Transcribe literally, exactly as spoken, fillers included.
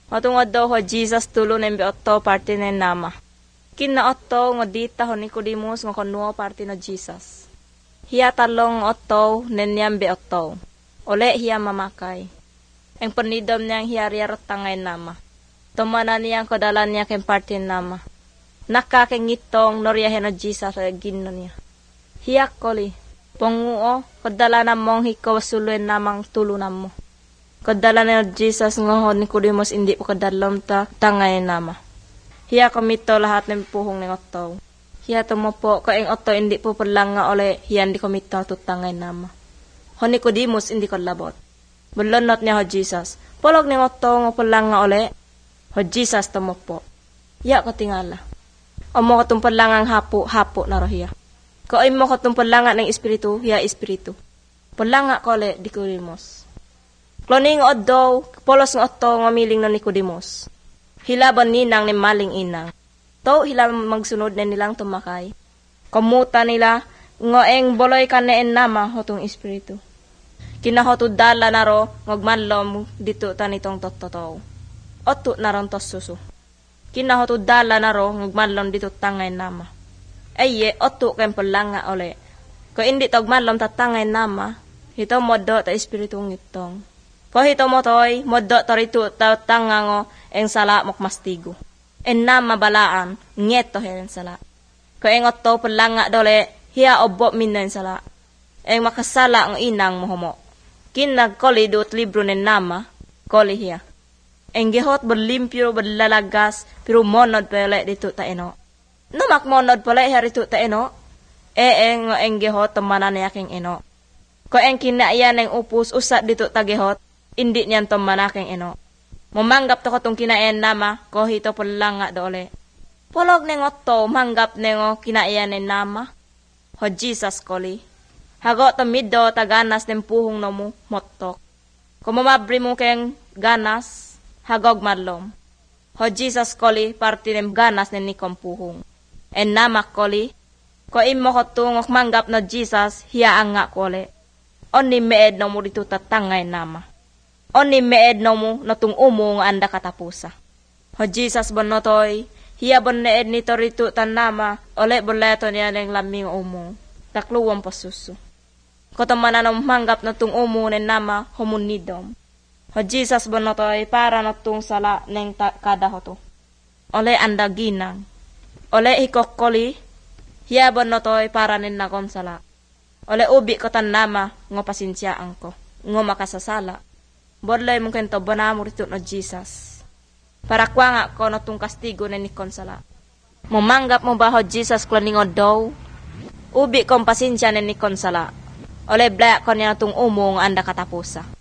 Matungod daw ho Jesus tulo ng beotto parte ng nama. Kina otto nga dita ho Nicodemus nga kunuo parte no Jesus. Hiya talong otto nenyam beotto. Ole hiya mamakay. Ang panidom niyang hiyari tangay nama. Tumana niyang kodalan niya ken parte nama. Nakakengitong noryahen no Jesus sa ginno niya. Hiya koli. Panguo kodala na mong hikaw suluin namang tulunan mo. Kodala na Jesus nga ho Nicodemus hindi po kadalom ta tangay nama. Hiya komito lahat ng puhong ng otto. Hiya tumopo ko ang otto hindi po palang nga ole hiya hindi komito tutangay nama. Ho Nicodemus hindi ko labot. Bulunot niya ho Jesus. Polog ng otto nga palang nga ole. Ho Jesus tumopo. Hiya ko tingala. O mo katong palang ang hapo-hapo na ro hiya. Ko ay mo katong palang ng espiritu hiya espiritu. Palang nga ko ole Nicodemus. Kloning oddo, polos ng otto nga miling na Nicodemus. Hilaban ninang ni maling inang. To hila magsunod na nilang tumakay. Kamuta nila, ngoeng boloy ka na en nama hotong espiritu. Kinahotod dala na ro, ngagmanlom dito tanitong tototow. Otto na ron tos susu. Kinahotod dala na ro, ngagmanlom dito tangay nama. Eye, otto ken palanga ole. Ko hindi tagmanlom tatangay nama, hito modo ta espiritu ngitong. Ko hito mo toy, moddo torito tangango eng sala mokmastigo. En na mabalaan, ngeto hen sala. Ko eng otto palanga dole, hiya obbo minnen sala. Eng makasala ang inang mohomo. Kin nagkoli dut libro nen nama, koli hiya. Eng gihot berlimpyo berlalagas, pero monod pala dito ta eno. Namak monod pala hiya dito ta eno. E eng eng gihot tamanan niya king eno. Ko eng kinaiyan eng upus usat dito ta gihot. Hindi niyan to manaking ino. Mumanggap to katong kinaen nama, ko hito pulang nga dole. Polog nengot to, manggap nengo kinaian en nama. Ho Jesus koli. Hago to middo ta ganas nem puhong no mo, motok. Kumamabri mo keng ganas, hagog marlom. Ho Jesus koli, parti nem ganas nen nikom puhong. En nama koli, ko imo ko tungok manggap no Jesus, hiya ang nga koli. Oni meed no mo dito tatangay nama. Oni meed no mo natung umo nga anda katapusa. Ho Jesus bonotoy, hiya bon need nito rito tan nama, ole boleto niya ng laming umo. Takluwang pasuso. Kotamana no manggap natung umo nen nama homunidom. Ho Jesus bonotoy para natung sala neng kada hoto. Ole anda ginang. Ole hikokkoli, hiya bonotoy para nen nakom sala. Ole ubi ko tan nama ngo pasinsyaan ko, ngo makasasala. Bodlay mong kento banamo rito no Jesus. Para kwa nga ko no tung kastigo na ni konsala. Mumanggap mo ba ho Jesus klaningo daw? Ubi kong pasensya na ni konsala. Ole blaya ko niya tung umong anda katapusa.